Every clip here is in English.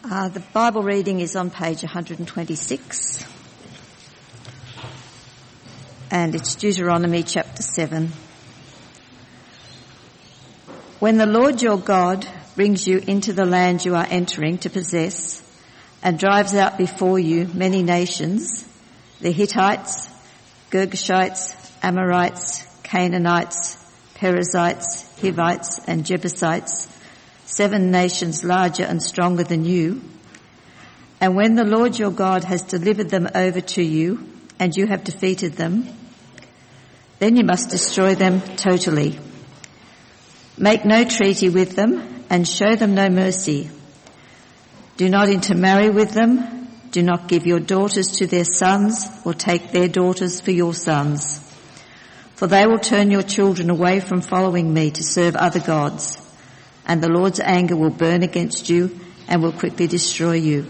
The Bible reading is on page 126, and it's Deuteronomy chapter 7. When the Lord your God brings you into the land you are entering to possess and drives out before you many nations, the Hittites, Girgashites, Amorites, Canaanites, Perizzites, Hivites and Jebusites, 7 nations larger and stronger than you. And when the Lord your God has delivered them over to you and you have defeated them, then you must destroy them totally. Make no treaty with them and show them no mercy. Do not intermarry with them. Do not give your daughters to their sons or take their daughters for your sons. For they will turn your children away from following me to serve other gods, and the Lord's anger will burn against you and will quickly destroy you.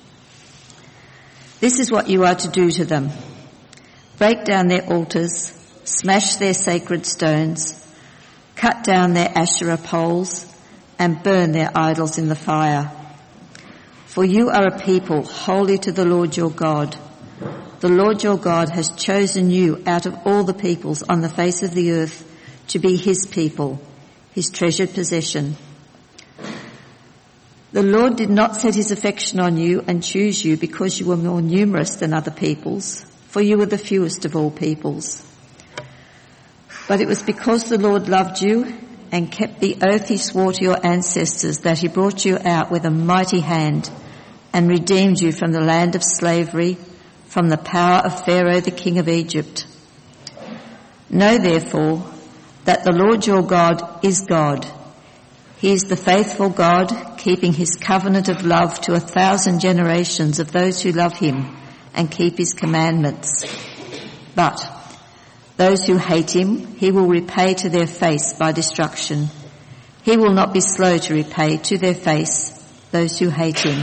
This is what you are to do to them. Break down their altars, smash their sacred stones, cut down their Asherah poles, and burn their idols in the fire. For you are a people holy to the Lord your God. The Lord your God has chosen you out of all the peoples on the face of the earth to be his people, his treasured possession. The Lord did not set his affection on you and choose you because you were more numerous than other peoples, for you were the fewest of all peoples. But it was because the Lord loved you and kept the oath he swore to your ancestors that he brought you out with a mighty hand and redeemed you from the land of slavery, from the power of Pharaoh the king of Egypt. Know therefore that the Lord your God is God. He is the faithful God, keeping his covenant of love to 1,000 generations of those who love him and keep his commandments. But those who hate him, he will repay to their face by destruction. He will not be slow to repay to their face those who hate him.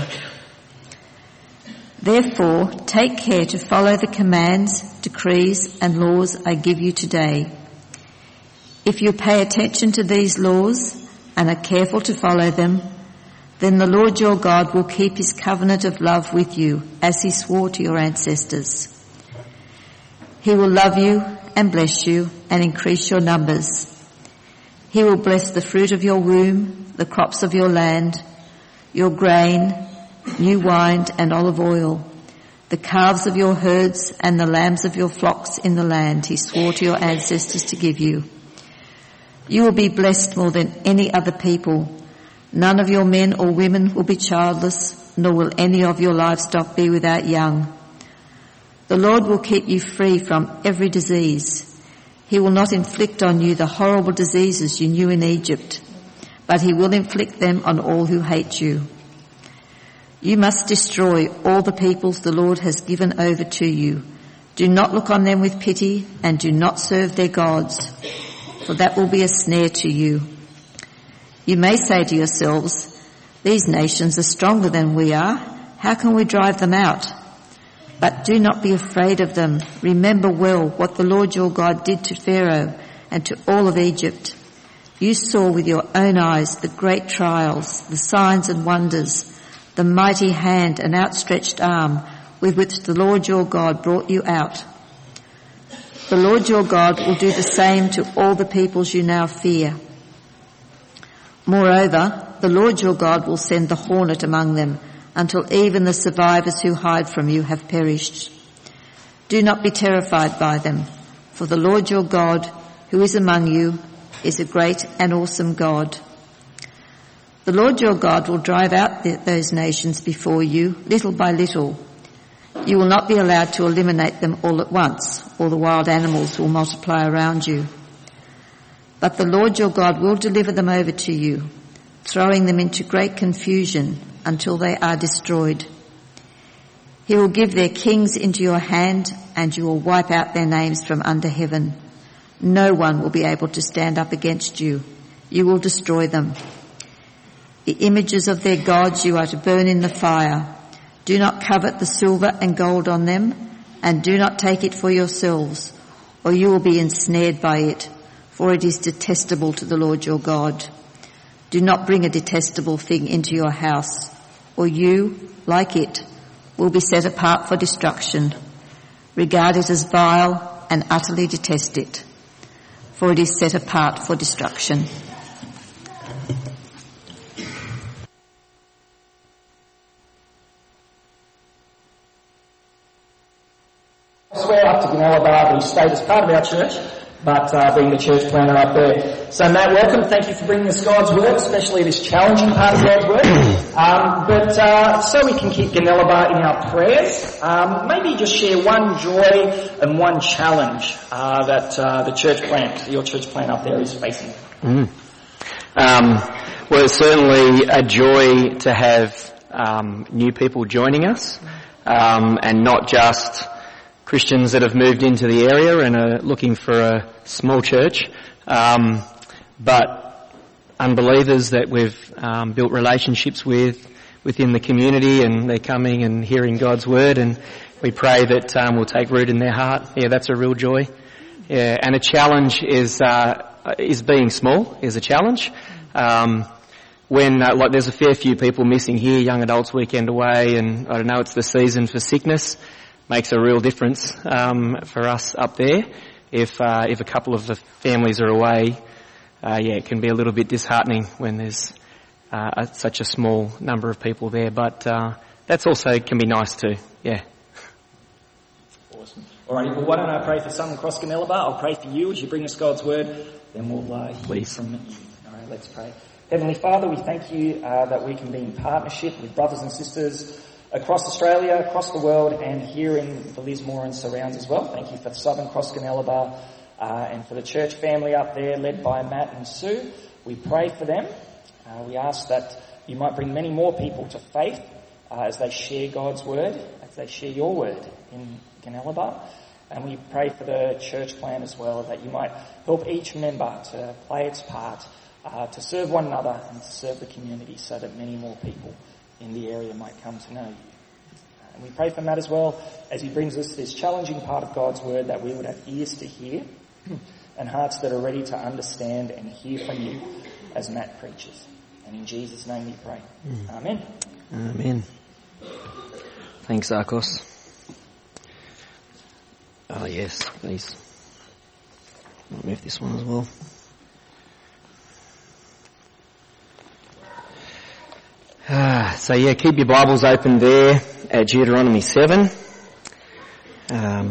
Therefore, take care to follow the commands, decrees, and laws I give you today. If you pay attention to these laws and are careful to follow them, then the Lord your God will keep his covenant of love with you, as he swore to your ancestors. He will love you and bless you and increase your numbers. He will bless the fruit of your womb, the crops of your land, your grain, new wine and olive oil, the calves of your herds and the lambs of your flocks in the land he swore to your ancestors to give you. You will be blessed more than any other people. None of your men or women will be childless, nor will any of your livestock be without young. The Lord will keep you free from every disease. He will not inflict on you the horrible diseases you knew in Egypt, but he will inflict them on all who hate you. You must destroy all the peoples the Lord has given over to you. Do not look on them with pity and do not serve their gods, for that will be a snare to you. You may say to yourselves, these nations are stronger than we are. How can we drive them out? But do not be afraid of them. Remember well what the Lord your God did to Pharaoh and to all of Egypt. You saw with your own eyes the great trials, the signs and wonders, the mighty hand and outstretched arm with which the Lord your God brought you out. The Lord your God will do the same to all the peoples you now fear. Moreover, the Lord your God will send the hornet among them until even the survivors who hide from you have perished. Do not be terrified by them, for the Lord your God, who is among you, is a great and awesome God. The Lord your God will drive out those nations before you, little by little. You will not be allowed to eliminate them all at once, or the wild animals will multiply around you. But the Lord your God will deliver them over to you, throwing them into great confusion until they are destroyed. He will give their kings into your hand, and you will wipe out their names from under heaven. No one will be able to stand up against you. You will destroy them. The images of their gods you are to burn in the fire. Do not covet the silver and gold on them, and do not take it for yourselves, or you will be ensnared by it, for it is detestable to the Lord your God. Do not bring a detestable thing into your house, or you, like it, will be set apart for destruction. Regard it as vile and utterly detest it, for it is set apart for destruction. I swear up to Ginelabar, we stayed as part of our church, but being the church planner up there. So Matt, welcome. Thank you for bringing us God's Word, especially this challenging part of God's Word. But so we can keep Ginelabar in our prayers, maybe just share one joy and one challenge that the church plant, your church plant up there is facing. Well, it's certainly a joy to have new people joining us, and not just Christians that have moved into the area and are looking for a small church, but unbelievers that we've built relationships with within the community, and they're coming and hearing God's Word, and we pray that we'll take root in their heart. Yeah, that's a real joy. Yeah, and a challenge is being small is a challenge. When there's a fair few people missing here, young adults weekend away, and I don't know, it's the season for sickness. Makes a real difference for us up there. If a couple of the families are away, it can be a little bit disheartening when there's such a small number of people there. But that's also can be nice too. Yeah. Awesome. All right. Well, why don't I pray for Southern Cross Ginelabar? I'll pray for you as you bring us God's Word. Then we'll hear from you. All right. Let's pray. Heavenly Father, we thank you that we can be in partnership with brothers and sisters across Australia, across the world, and here in the Lismore and surrounds as well. Thank you for Southern Cross Ginelabar and for the church family up there led by Matt and Sue. We pray for them. We ask that you might bring many more people to faith as they share God's Word, as they share your Word in Ginelabar. And we pray for the church plan as well, that you might help each member to play its part, to serve one another and to serve the community, so that many more people in the area might come to know you. And we pray for Matt as well, as he brings us this challenging part of God's Word, that we would have ears to hear and hearts that are ready to understand and hear from you as Matt preaches. And in Jesus' name we pray. Amen. Amen. Thanks, Arcos. Oh yes, please. I'll move this one as well. So keep your Bibles open there at Deuteronomy 7. I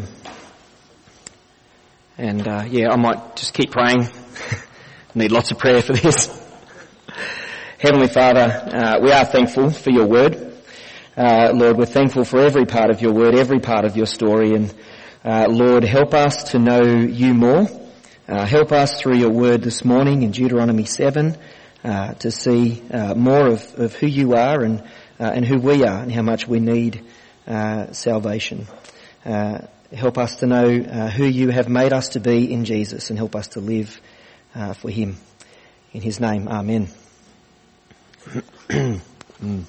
might just keep praying. Need lots of prayer for this. Heavenly Father, we are thankful for your Word. Lord, we're thankful for every part of your Word, every part of your story. And Lord, help us to know you more. Help us through your Word this morning in Deuteronomy 7. To see more of who you are and who we are, and how much we need salvation. Help us to know who you have made us to be in Jesus, and help us to live for him. In his name, amen. When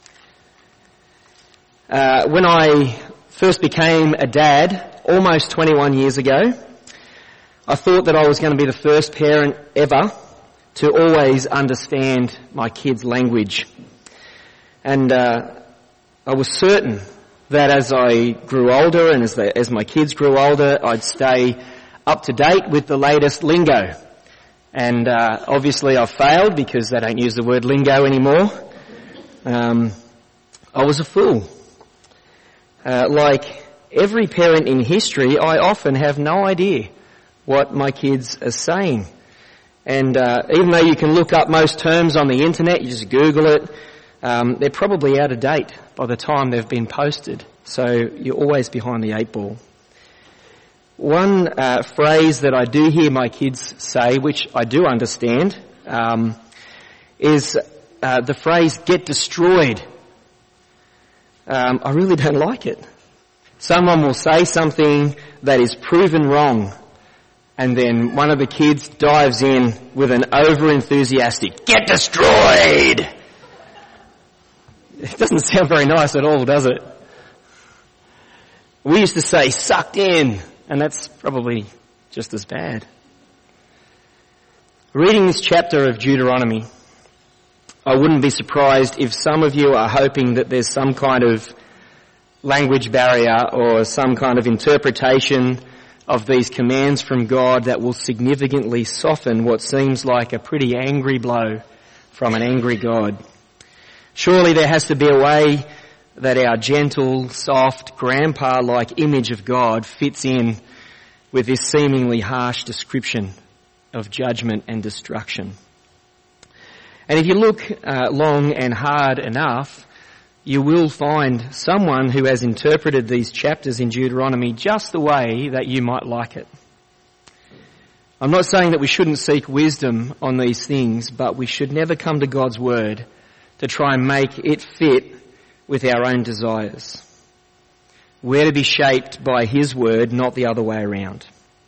I first became a dad, almost 21 years ago, I thought that I was going to be the first parent ever to always understand my kids' language. And I was certain that as I grew older and as my kids grew older, I'd stay up to date with the latest lingo. And obviously I've failed, because they don't use the word lingo anymore. I was a fool. Like every parent in history, I often have no idea what my kids are saying. And even though you can look up most terms on the internet, you just Google it, they're probably out of date by the time they've been posted. So you're always behind the 8 ball. One phrase that I do hear my kids say, which I do understand, is the phrase, get destroyed. I really don't like it. Someone will say something that is proven wrong, and then one of the kids dives in with an over-enthusiastic, get destroyed! It doesn't sound very nice at all, does it? We used to say, sucked in, and that's probably just as bad. Reading this chapter of Deuteronomy, I wouldn't be surprised if some of you are hoping that there's some kind of language barrier or some kind of interpretation of these commands from God that will significantly soften what seems like a pretty angry blow from an angry God. Surely there has to be a way that our gentle, soft, grandpa-like image of God fits in with this seemingly harsh description of judgment and destruction. And if you look long and hard enough, you will find someone who has interpreted these chapters in Deuteronomy just the way that you might like it. I'm not saying that we shouldn't seek wisdom on these things, but we should never come to God's word to try and make it fit with our own desires. We're to be shaped by His word, not the other way around.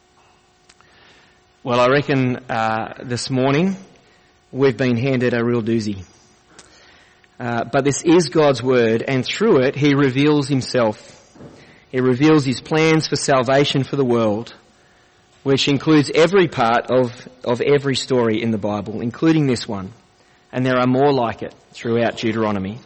Well, I reckon this morning we've been handed a real doozy. But this is God's word, and through it He reveals Himself. He reveals His plans for salvation for the world, which includes every part of every story in the Bible, including this one. And there are more like it throughout Deuteronomy.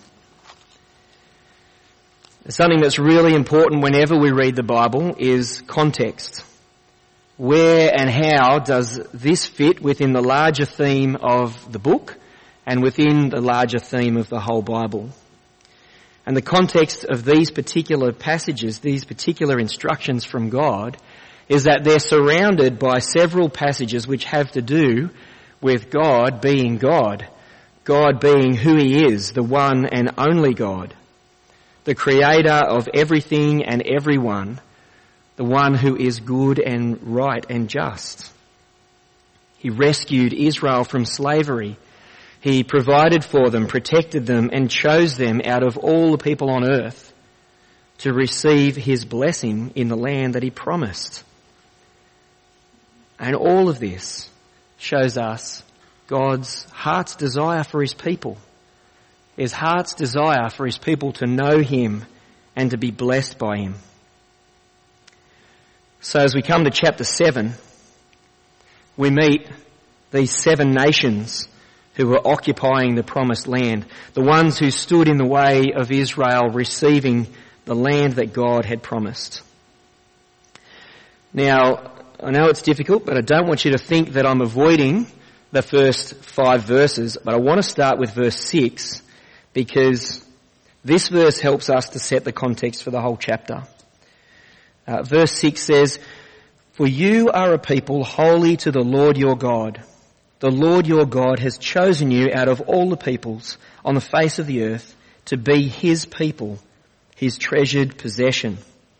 Something that's really important whenever we read the Bible is context. Where and how does this fit within the larger theme of the book and within the larger theme of the whole Bible? And the context of these particular passages, these particular instructions from God, is that they're surrounded by several passages which have to do with God being God. God being who He is, the one and only God, the creator of everything and everyone, the one who is good and right and just. He rescued Israel from slavery. He provided for them, protected them, and chose them out of all the people on earth to receive His blessing in the land that He promised. And all of this shows us God's heart's desire for His people. His heart's desire for His people to know Him and to be blessed by Him. So as we come to chapter 7, we meet these 7 nations who were occupying the promised land, the ones who stood in the way of Israel receiving the land that God had promised. Now, I know it's difficult, but I don't want you to think that I'm avoiding the first 5 verses, but I want to start with verse 6 because this verse helps us to set the context for the whole chapter. Verse 6 says, "For you are a people holy to the Lord your God. The Lord your God has chosen you out of all the peoples on the face of the earth to be His people, His treasured possession."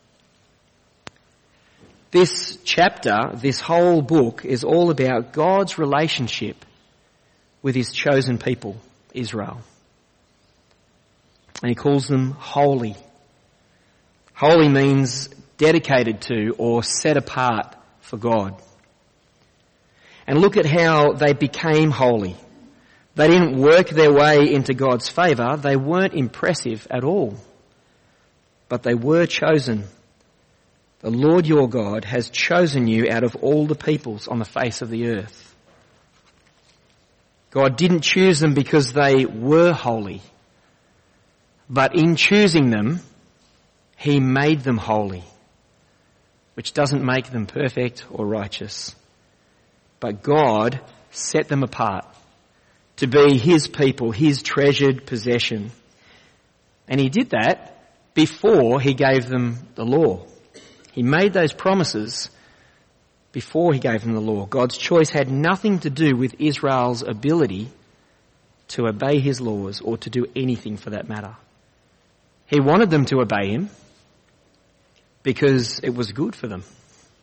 This chapter, this whole book, is all about God's relationship with His chosen people, Israel. And He calls them holy. Holy means dedicated to or set apart for God. And look at how they became holy. They didn't work their way into God's favour. They weren't impressive at all. But they were chosen. The Lord your God has chosen you out of all the peoples on the face of the earth. God didn't choose them because they were holy. But in choosing them, He made them holy, which doesn't make them perfect or righteous. But God set them apart to be His people, His treasured possession. And He did that before He gave them the law. He made those promises before He gave them the law. God's choice had nothing to do with Israel's ability to obey His laws or to do anything for that matter. He wanted them to obey Him because it was good for them.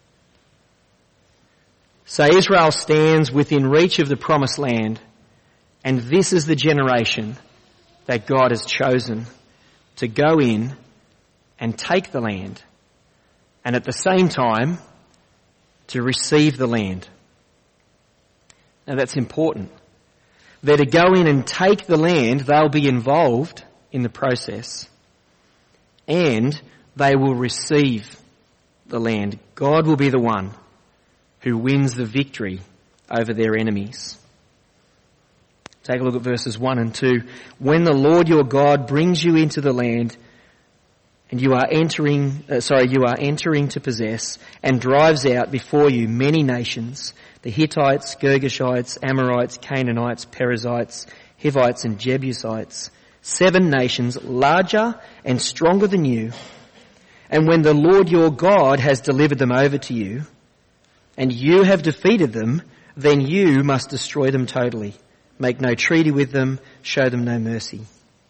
So Israel stands within reach of the promised land, and this is the generation that God has chosen to go in and take the land, and at the same time to receive the land. Now that's important. They're to go in and take the land, they'll be involved in the process, and they will receive the land. God will be the one who wins the victory over their enemies. Take a look at verses 1 and 2. When the Lord your God brings you into the land and you are entering to possess, and drives out before you many nations, the Hittites, Girgashites, Amorites, Canaanites, Perizzites, Hivites and Jebusites, 7 nations larger and stronger than you. And when the Lord your God has delivered them over to you, and you have defeated them, then you must destroy them totally. Make no treaty with them, show them no mercy.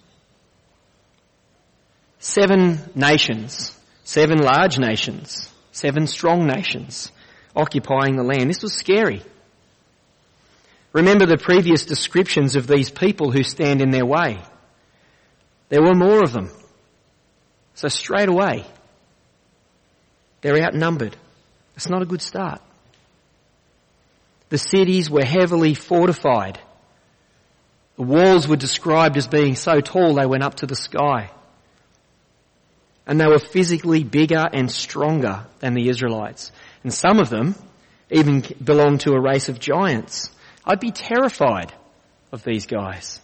7 nations, 7 large nations, 7 strong nations occupying the land. This was scary. Remember the previous descriptions of these people who stand in their way. There were more of them. So straight away, they're outnumbered. It's not a good start. The cities were heavily fortified. The walls were described as being so tall they went up to the sky. And they were physically bigger and stronger than the Israelites. And some of them even belonged to a race of giants. I'd be terrified of these guys.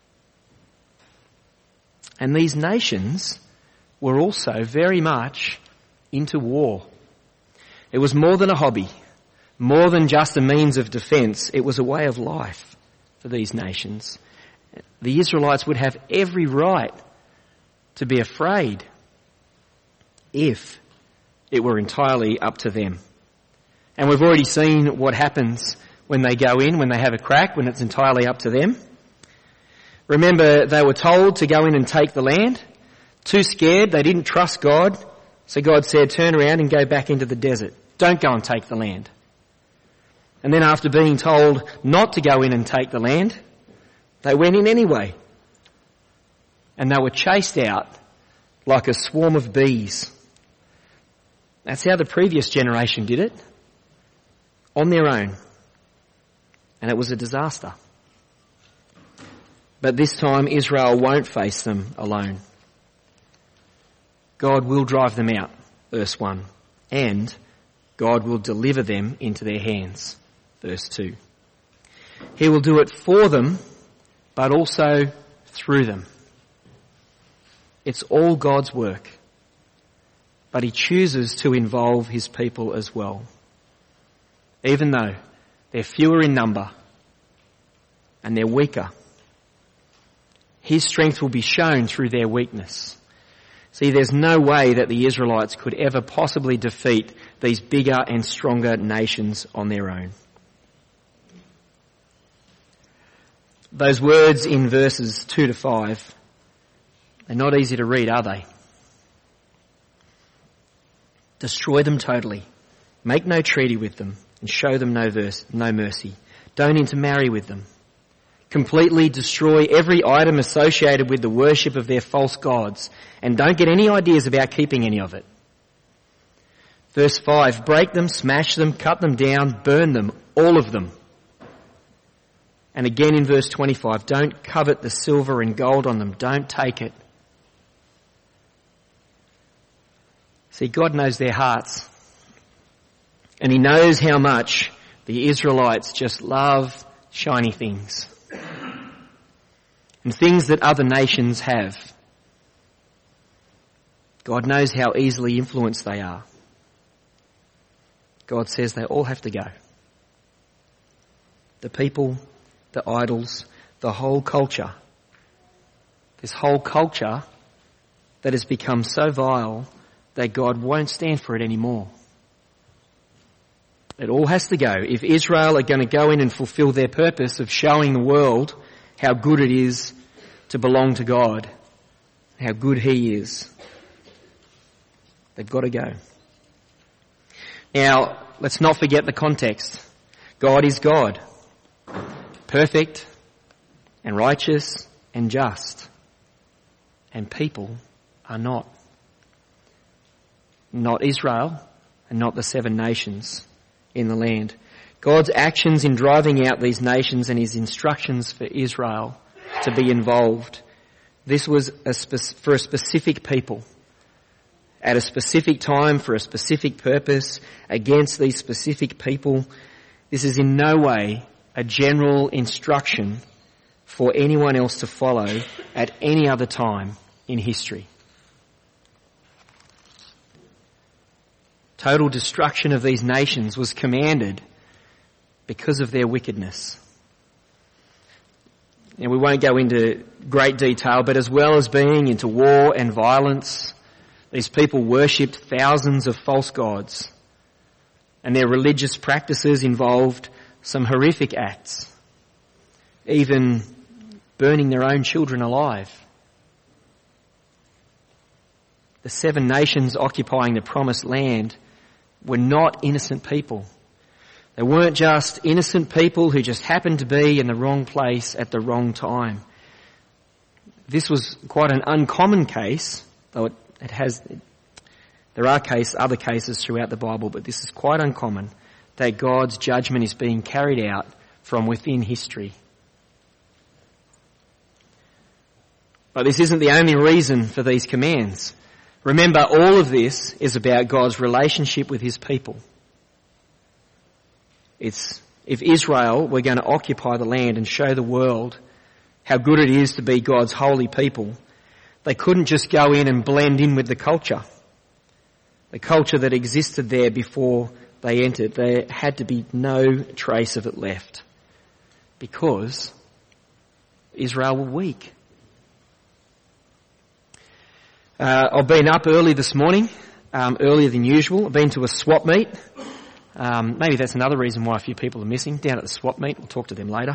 And these nations were also very much into war. It was more than a hobby, more than just a means of defence. It was a way of life for these nations. The Israelites would have every right to be afraid if it were entirely up to them. And we've already seen what happens when they go in, when they have a crack, when it's entirely up to them. Remember, they were told to go in and take the land. Too scared, they didn't trust God. So God said, turn around and go back into the desert. Don't go and take the land. And then after being told not to go in and take the land, they went in anyway. And they were chased out like a swarm of bees. That's how the previous generation did it, on their own. And it was a disaster. But this time Israel won't face them alone. God will drive them out, verse 1, and God will deliver them into their hands, verse 2. He will do it for them, but also through them. It's all God's work, but he chooses to involve his people as well. Even though they're fewer in number and they're weaker, his strength will be shown through their weakness. See, there's no way that the Israelites could ever possibly defeat these bigger and stronger nations on their own. Those words in verses 2 to 5, they're not easy to read, are they? Destroy them totally. Make no treaty with them and show them no mercy. Don't intermarry with them. Completely destroy every item associated with the worship of their false gods, and don't get any ideas about keeping any of it. Verse 5, break them, smash them, cut them down, burn them, all of them. And again in verse 25, don't covet the silver and gold on them, don't take it. See, God knows their hearts, and he knows how much the Israelites just love shiny things and things that other nations have. God knows how easily influenced they are. God says they all have to go. The people, the idols, the whole culture. This whole culture that has become so vile that God won't stand for it anymore. It all has to go. If Israel are going to go in and fulfill their purpose of showing the world how good it is to belong to God, how good he is, they've got to go. Now, let's not forget the context. God is God, perfect and righteous and just, and people are not. Not Israel and not the 7 nations in the land. God's actions in driving out these nations and his instructions for Israel to be involved, this was for a specific people, at a specific time, for a specific purpose, against these specific people. This is in no way a general instruction for anyone else to follow at any other time in history. Total destruction of these nations was commanded because of their wickedness. And we won't go into great detail, but as well as being into war and violence, these people worshipped thousands of false gods, and their religious practices involved some horrific acts, even burning their own children alive. The 7 nations occupying the promised land were not innocent people. They weren't just innocent people who just happened to be in the wrong place at the wrong time. This was quite an uncommon case, though there are other cases throughout the Bible, but this is quite uncommon, that God's judgment is being carried out from within history. But this isn't the only reason for these commands. Remember, all of this is about God's relationship with his people. If Israel were going to occupy the land and show the world how good it is to be God's holy people, they couldn't just go in and blend in with the culture that existed there before they entered. There had to be no trace of it left because Israel were weak. I've been up early this morning, earlier than usual. I've been to a swap meet. Maybe that's another reason why a few people are missing. Down at the swap meet, we'll talk to them later.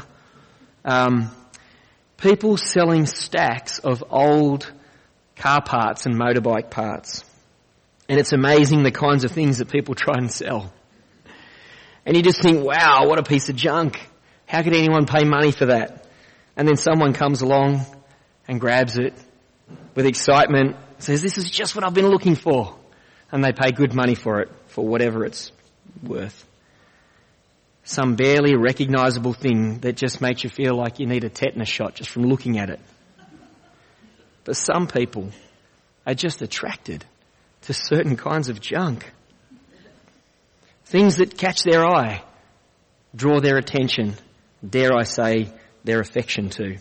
People selling stacks of old car parts and motorbike parts. And it's amazing the kinds of things that people try and sell. And you just think, wow, what a piece of junk. How could anyone pay money for that? And then someone comes along and grabs it with excitement, says, this is just what I've been looking for. And they pay good money for it, for whatever it's worth. Some barely recognisable thing that just makes you feel like you need a tetanus shot just from looking at it. But some people are just attracted to certain kinds of junk. Things that catch their eye, draw their attention, dare I say, their affection too.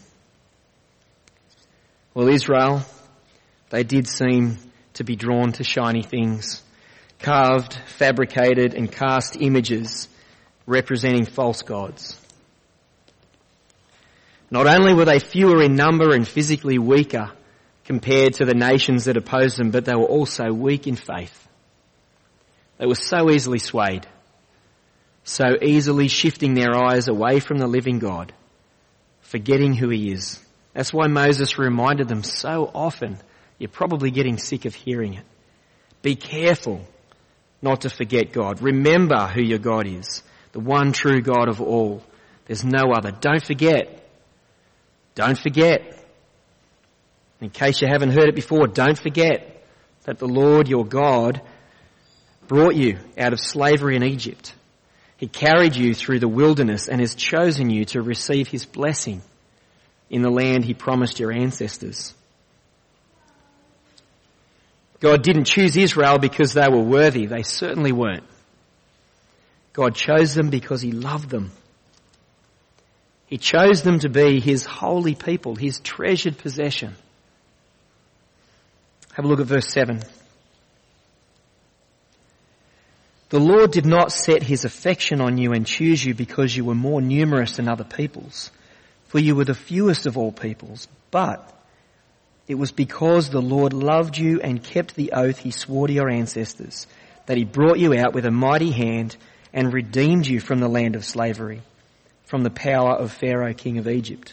Well, Israel, they did seem to be drawn to shiny things, carved, fabricated and cast images representing false gods. Not only were they fewer in number and physically weaker compared to the nations that opposed them, but they were also weak in faith. They were so easily swayed, so easily shifting their eyes away from the living God, forgetting who he is. That's why Moses reminded them so often. You're probably getting sick of hearing it. Be careful not to forget God. Remember who your God is, the one true God of all. There's no other. Don't forget. Don't forget. In case you haven't heard it before, don't forget that the Lord your God brought you out of slavery in Egypt. He carried you through the wilderness and has chosen you to receive his blessing in the land he promised your ancestors. God didn't choose Israel because they were worthy. They certainly weren't. God chose them because he loved them. He chose them to be his holy people, his treasured possession. Have a look at verse 7. The Lord did not set his affection on you and choose you because you were more numerous than other peoples, for you were the fewest of all peoples, but it was because the Lord loved you and kept the oath he swore to your ancestors, that he brought you out with a mighty hand and redeemed you from the land of slavery, from the power of Pharaoh, king of Egypt.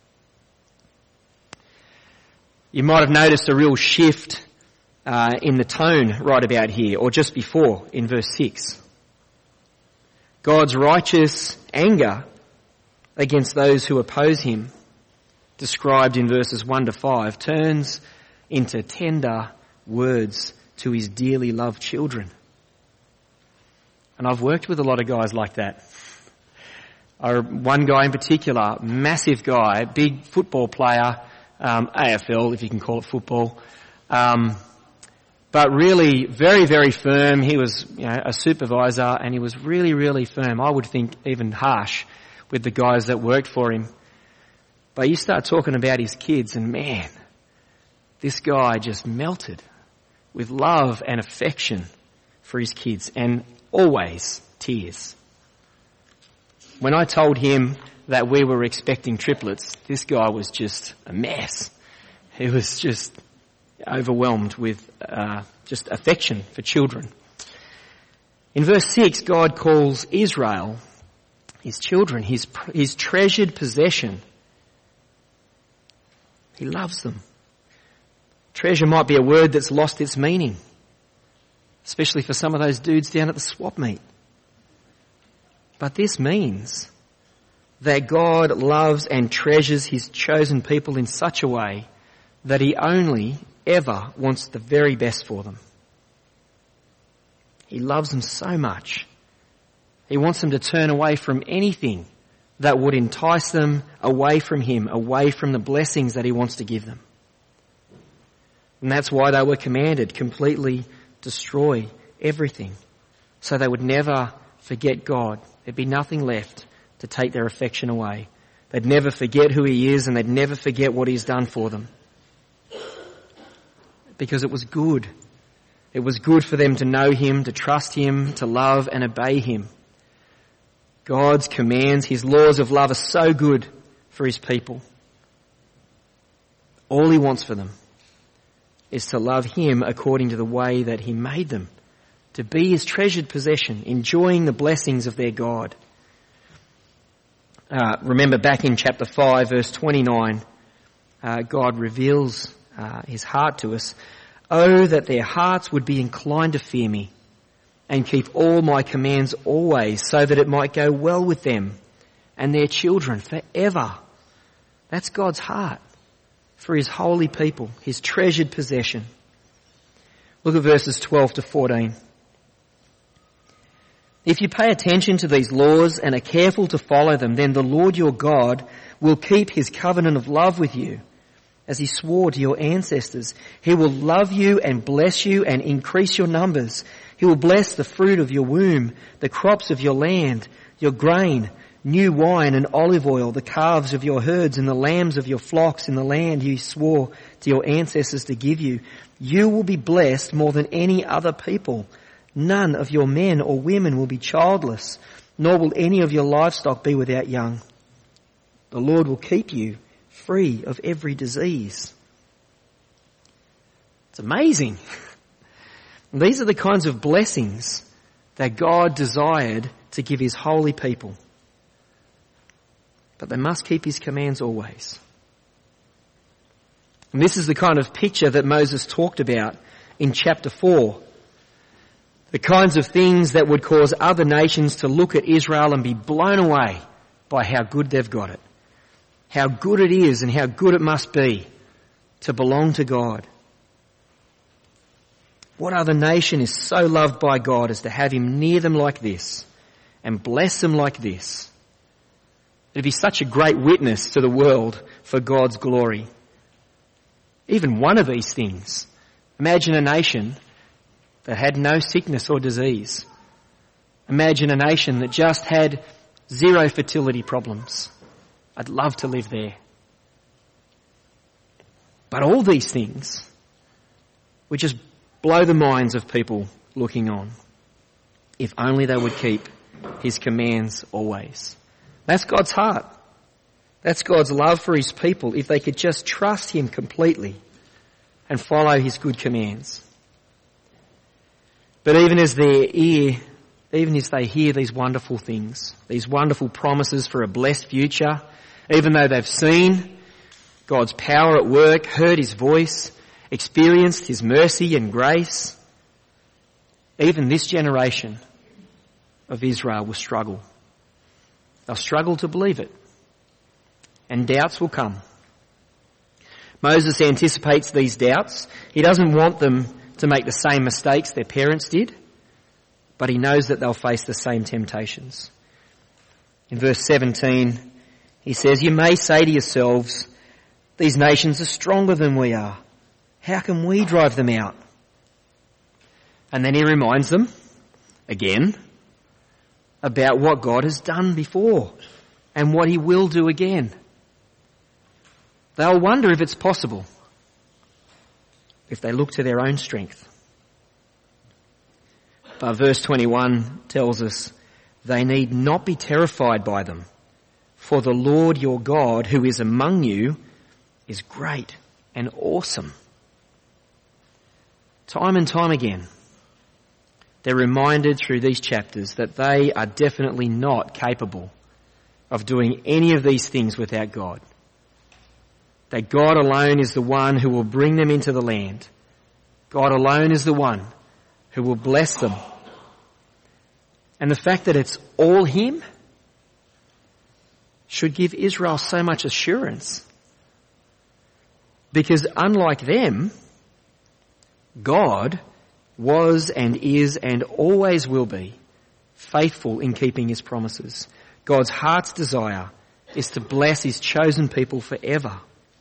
You might have noticed a real shift in the tone right about here, or just before in verse 6. God's righteous anger against those who oppose him, described in verses 1 to 5, turns into tender words to his dearly loved children. And I've worked with a lot of guys like that. One guy in particular, massive guy, big football player, AFL if you can call it football, but really very, very firm. He was a supervisor and he was really, really firm. I would think even harsh with the guys that worked for him. But you start talking about his kids and man, this guy just melted with love and affection for his kids and always tears. When I told him that we were expecting triplets, this guy was just a mess. He was just overwhelmed with just affection for children. In verse 6, God calls Israel, his children, his treasured possession. He loves them. Treasure might be a word that's lost its meaning, especially for some of those dudes down at the swap meet. But this means that God loves and treasures his chosen people in such a way that he only ever wants the very best for them. He loves them so much. He wants them to turn away from anything that would entice them away from him, away from the blessings that he wants to give them. And that's why they were commanded, completely destroy everything, so they would never forget God. There'd be nothing left to take their affection away. They'd never forget who he is, and they'd never forget what he's done for them. Because it was good. It was good for them to know him, to trust him, to love and obey him. God's commands, his laws of love are so good for his people. All he wants for them is to love him according to the way that he made them, to be his treasured possession, enjoying the blessings of their God. Remember back in chapter 5, verse 29, God reveals his heart to us. Oh, that their hearts would be inclined to fear me and keep all my commands always, so that it might go well with them and their children forever. That's God's heart for his holy people, his treasured possession. Look at verses 12 to 14. If you pay attention to these laws and are careful to follow them, then the Lord your God will keep his covenant of love with you, as he swore to your ancestors. He will love you and bless you and increase your numbers. He will bless the fruit of your womb, the crops of your land, your grain, new wine and olive oil, the calves of your herds and the lambs of your flocks in the land he swore to your ancestors to give you. You will be blessed more than any other people. None of your men or women will be childless, nor will any of your livestock be without young. The Lord will keep you free of every disease. It's amazing. These are the kinds of blessings that God desired to give his holy people. But they must keep his commands always. And this is the kind of picture that Moses talked about in chapter 4. The kinds of things that would cause other nations to look at Israel and be blown away by how good they've got it. How good it is and how good it must be to belong to God. What other nation is so loved by God as to have him near them like this and bless them like this? It'd be such a great witness to the world for God's glory. Even one of these things. Imagine a nation that had no sickness or disease. Imagine a nation that just had zero fertility problems. I'd love to live there. But all these things would just blow the minds of people looking on, if only they would keep his commands always. That's God's heart. That's God's love for his people, if they could just trust him completely and follow his good commands. But even as they hear these wonderful things, these wonderful promises for a blessed future, even though they've seen God's power at work, heard his voice, experienced his mercy and grace, even this generation of Israel will struggle. They'll struggle to believe it, and doubts will come. Moses anticipates these doubts. He doesn't want them to make the same mistakes their parents did, but he knows that they'll face the same temptations. In verse 17, he says, you may say to yourselves, these nations are stronger than we are. How can we drive them out? And then he reminds them, again, about what God has done before and what he will do again. They'll wonder if it's possible if they look to their own strength. But verse 21 tells us they need not be terrified by them, for the Lord your God who is among you is great and awesome. Time and time again, they're reminded through these chapters that they are definitely not capable of doing any of these things without God. That God alone is the one who will bring them into the land. God alone is the one who will bless them. And the fact that it's all Him should give Israel so much assurance. Because unlike them, God was and is and always will be faithful in keeping His promises. God's heart's desire is to bless His chosen people forever.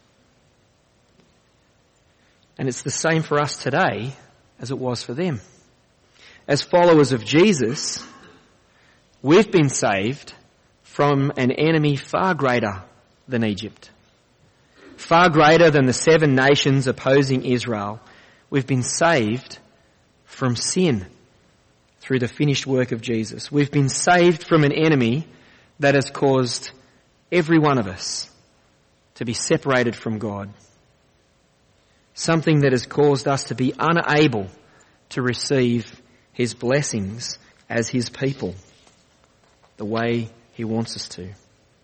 And it's the same for us today as it was for them. As followers of Jesus, we've been saved from an enemy far greater than Egypt. Far greater than the 7 nations opposing Israel. We've been saved from sin through the finished work of Jesus. We've been saved from an enemy that has caused every one of us to be separated from God. Something that has caused us to be unable to receive His blessings as His people the way He wants us to.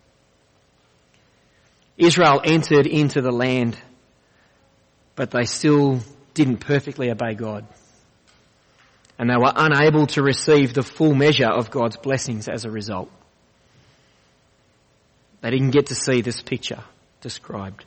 Israel entered into the land, but they still didn't perfectly obey God. And they were unable to receive the full measure of God's blessings as a result. They didn't get to see this picture described.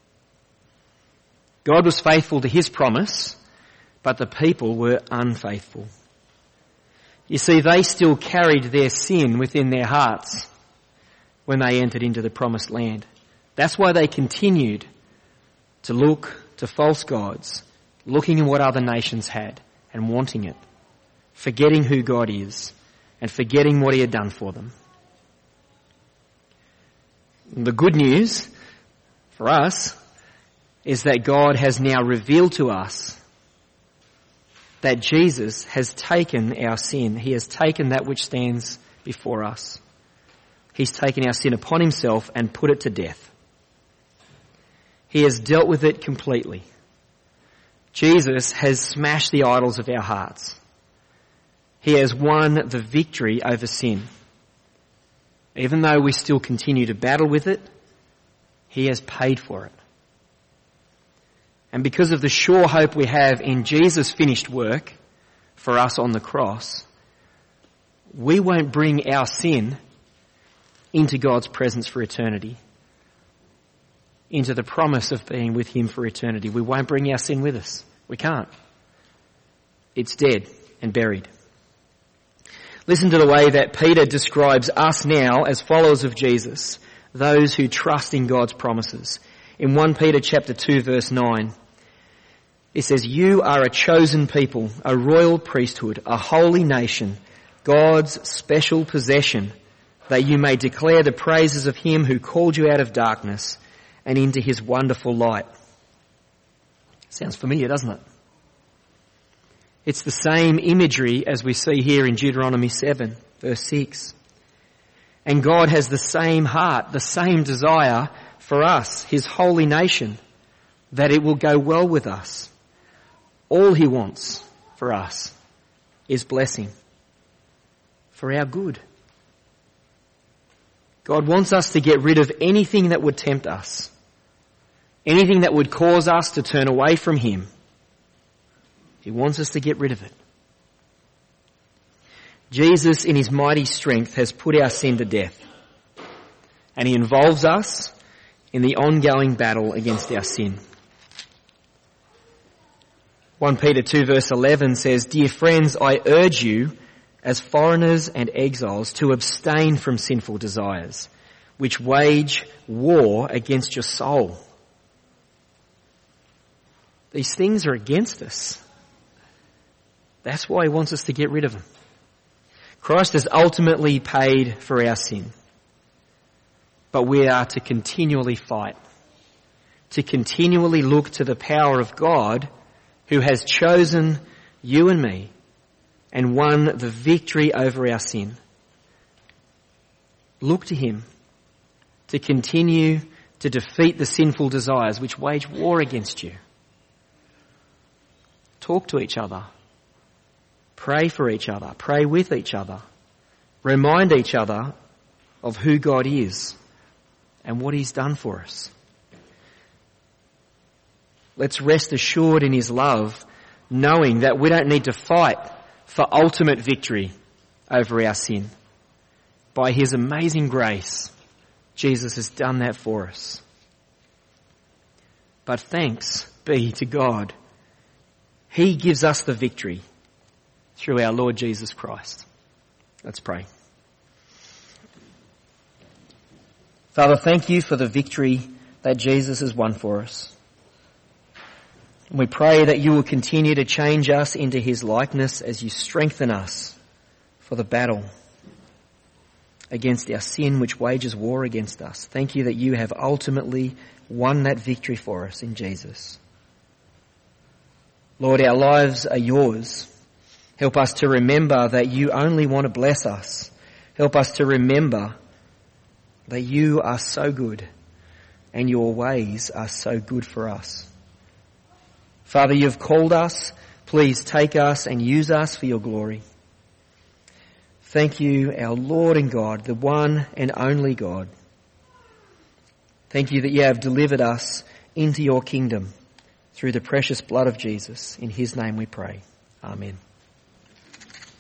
God was faithful to His promise, but the people were unfaithful. You see, they still carried their sin within their hearts when they entered into the promised land. That's why they continued to look to false gods, looking at what other nations had and wanting it, forgetting who God is and forgetting what He had done for them. The good news for us is that God has now revealed to us that Jesus has taken our sin. He has taken that which stands before us. He's taken our sin upon Himself and put it to death. He has dealt with it completely. Jesus has smashed the idols of our hearts. He has won the victory over sin. Even though we still continue to battle with it, He has paid for it. And because of the sure hope we have in Jesus' finished work for us on the cross, we won't bring our sin into God's presence for eternity, into the promise of being with Him for eternity. We won't bring our sin with us. We can't. It's dead and buried. Listen to the way that Peter describes us now as followers of Jesus, those who trust in God's promises. In 1 Peter chapter 2 verse 9, it says, "You are a chosen people, a royal priesthood, a holy nation, God's special possession, that you may declare the praises of Him who called you out of darkness and into His wonderful light." Sounds familiar, doesn't it? It's the same imagery as we see here in Deuteronomy 7 verse 6. And God has the same heart, the same desire for us, His holy nation, that it will go well with us. All He wants for us is blessing, for our good. God wants us to get rid of anything that would tempt us, anything that would cause us to turn away from Him. He wants us to get rid of it. Jesus, in His mighty strength, has put our sin to death, and He involves us in the ongoing battle against our sin. 1 Peter 2 verse 11 says, "Dear friends, I urge you, as foreigners and exiles, to abstain from sinful desires, which wage war against your soul." These things are against us. That's why He wants us to get rid of them. Christ has ultimately paid for our sin, but we are to continually fight. to continually look to the power of God who has chosen you and me and won the victory over our sin. Look to him to continue to defeat the sinful desires which wage war against you. Talk to each other. Pray for each other. Pray with each other. Remind each other of who God is and what he's done for us. Let's rest assured in his love, knowing that we don't need to fight for ultimate victory over our sin. By his amazing grace, Jesus has done that for us. But thanks be to God. He gives us the victory through our Lord Jesus Christ. Let's pray. Father, thank you for the victory that Jesus has won for us. We pray that you will continue to change us into his likeness as you strengthen us for the battle against our sin which wages war against us. Thank you that you have ultimately won that victory for us in Jesus. Lord, our lives are yours. Help us to remember that you only want to bless us. Help us to remember that you are so good and your ways are so good for us. Father, you've called us. Please take us and use us for your glory. Thank you, our Lord and God, the one and only God. Thank you that you have delivered us into your kingdom through the precious blood of Jesus. In his name we pray. Amen.